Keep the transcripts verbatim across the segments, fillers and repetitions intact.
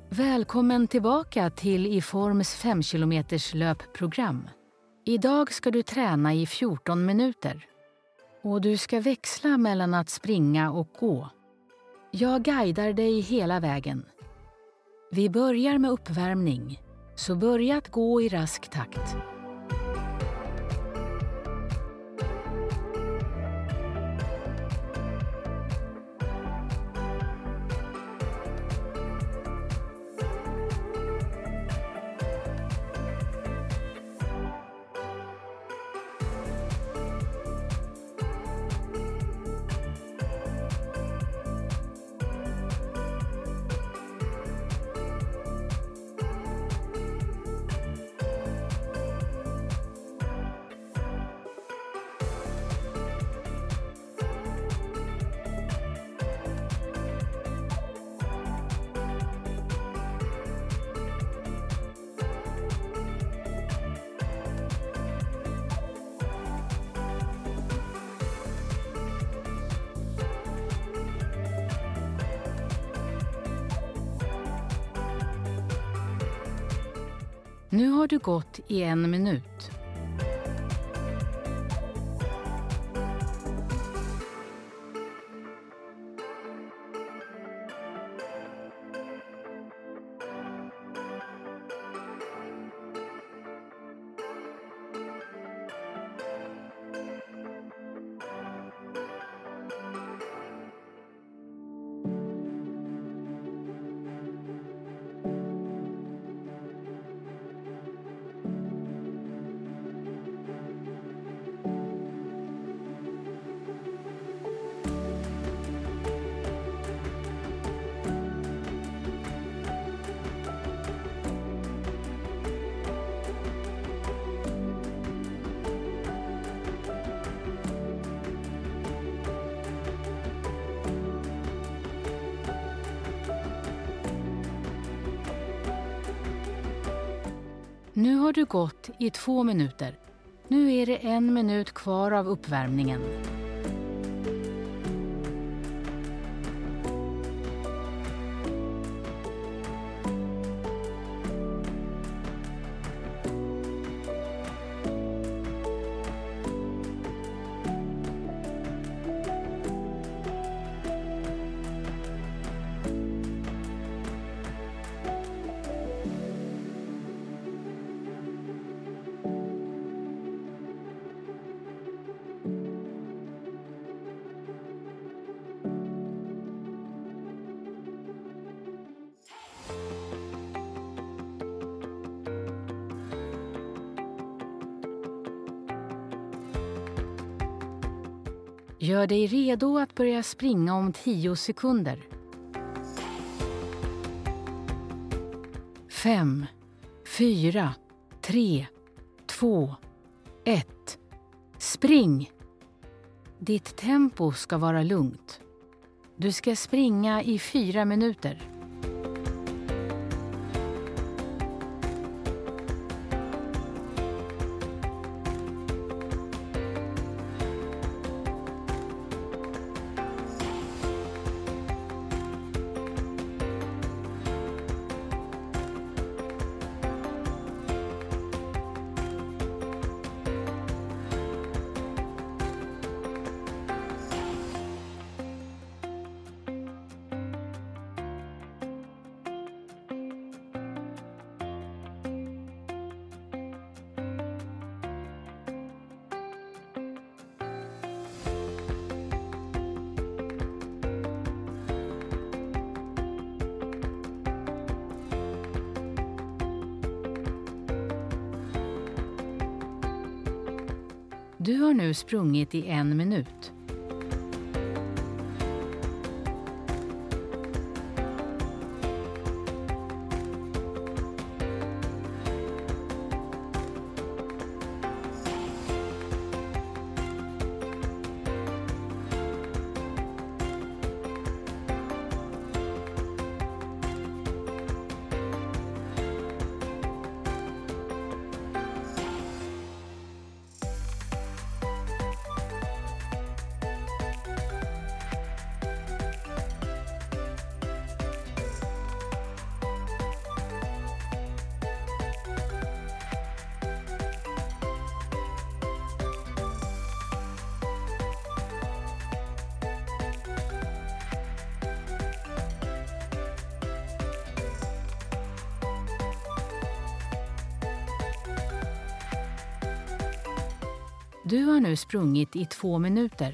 Välkommen tillbaka till Iforms fem kilometers löpprogram. Idag ska du träna i fjorton minuter. Och du ska växla mellan att springa och gå. Jag guidar dig hela vägen. Vi börjar med uppvärmning, så börja att gå i rask takt. Nu har du gått i en minut. Nu har du gått i två minuter. Nu är det en minut kvar av uppvärmningen. Gör dig redo att börja springa om tio sekunder. Fem, fyra, tre, två, ett. Spring! Ditt tempo ska vara lugnt. Du ska springa i fyra minuter. Du har nu sprungit i en minut. Du har nu sprungit i två minuter.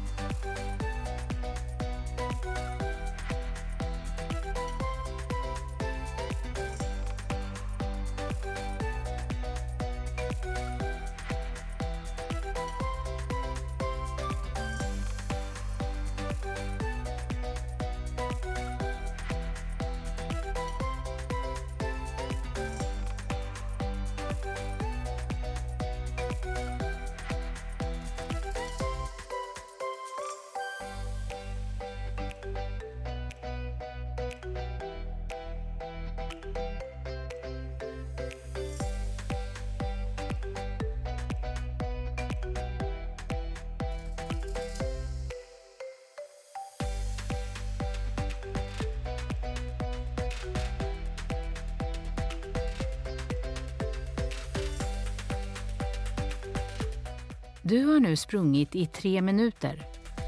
Du har nu sprungit i tre minuter.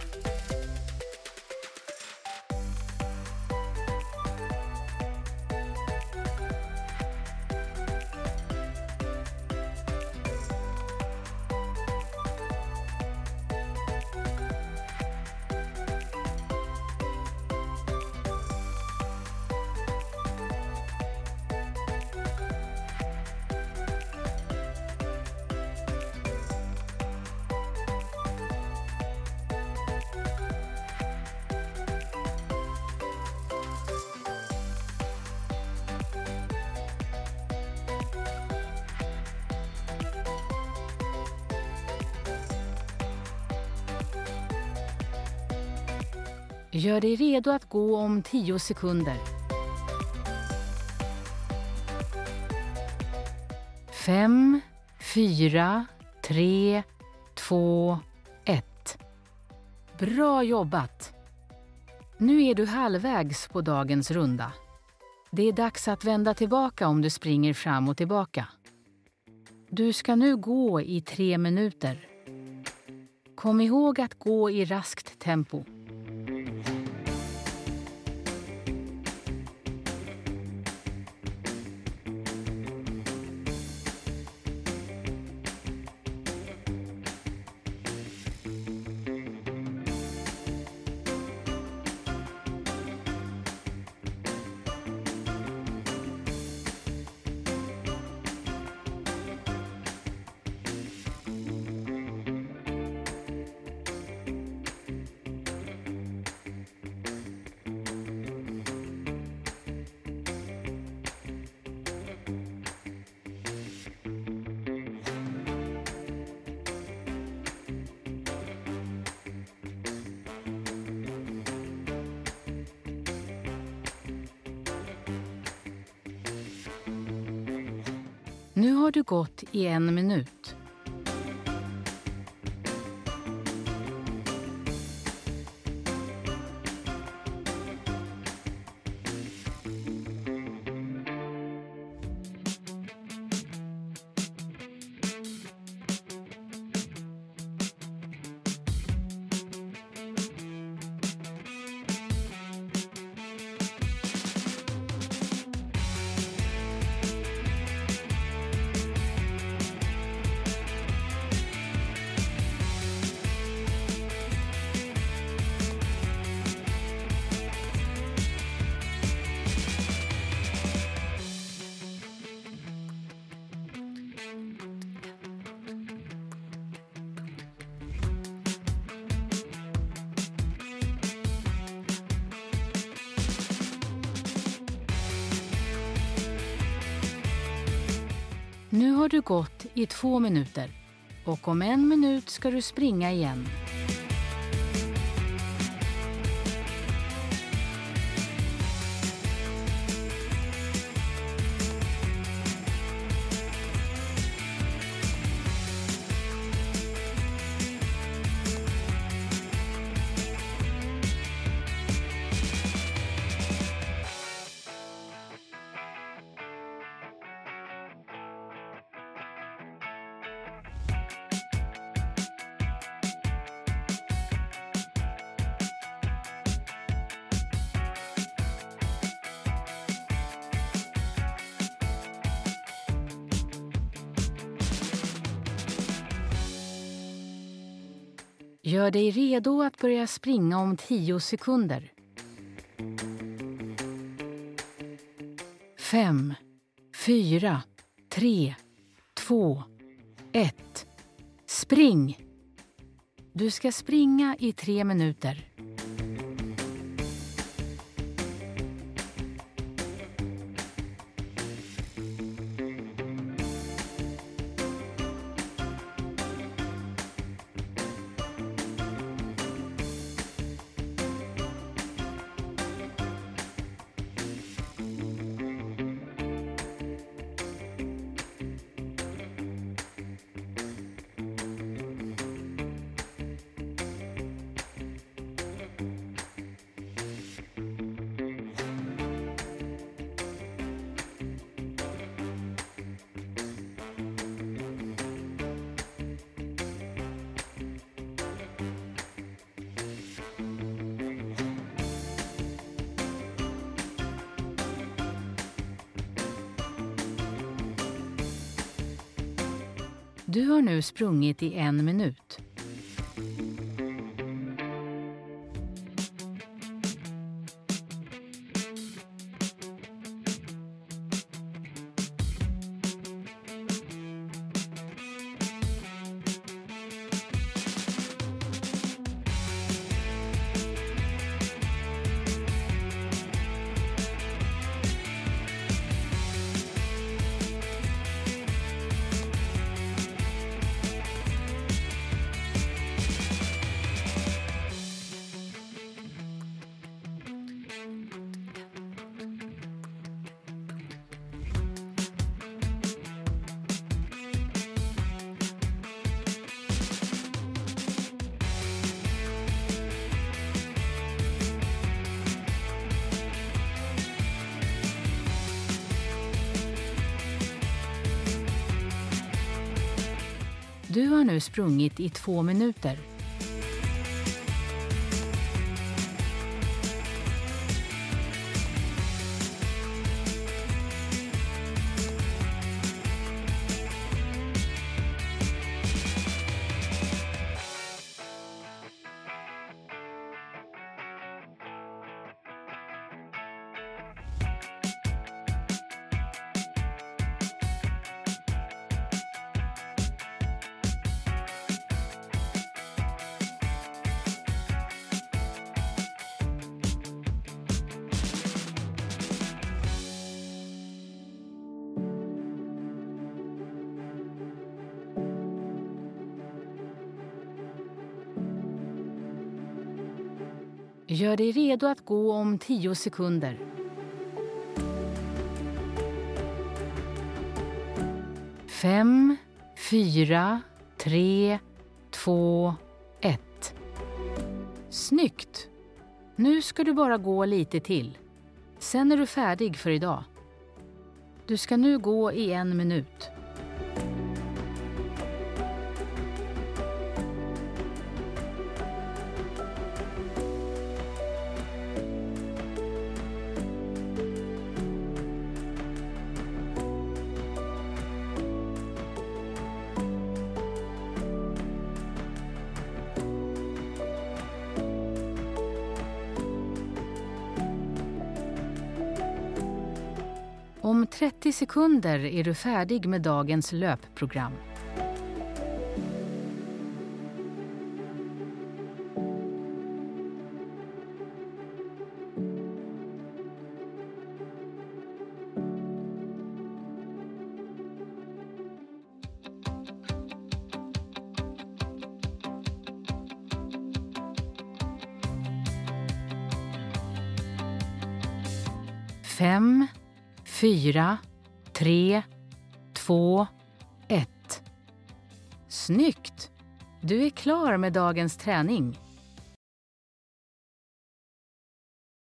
Gör dig redo att gå om tio sekunder. Fem, fyra, tre, två, ett. Bra jobbat! Nu är du halvvägs på dagens runda. Det är dags att vända tillbaka om du springer fram och tillbaka. Du ska nu gå i tre minuter. Kom ihåg att gå i raskt tempo. Nu har du gått i en minut. Nu har du gått i två minuter och om en minut ska du springa igen. Gör dig redo att börja springa om tio sekunder. Fem, fyra, tre, två, ett. Spring! Du ska springa i tre minuter. Du har nu sprungit i en minut. Du har nu sprungit i två minuter. Gör dig redo att gå om tio sekunder. Fem, fyra, tre, två, ett. Snyggt! Nu ska du bara gå lite till. Sen är du färdig för idag. Du ska nu gå i en minut. Om trettio sekunder är du färdig med dagens löpprogram. Fem, fyra, tre, två, ett. Snyggt! Du är klar med dagens träning.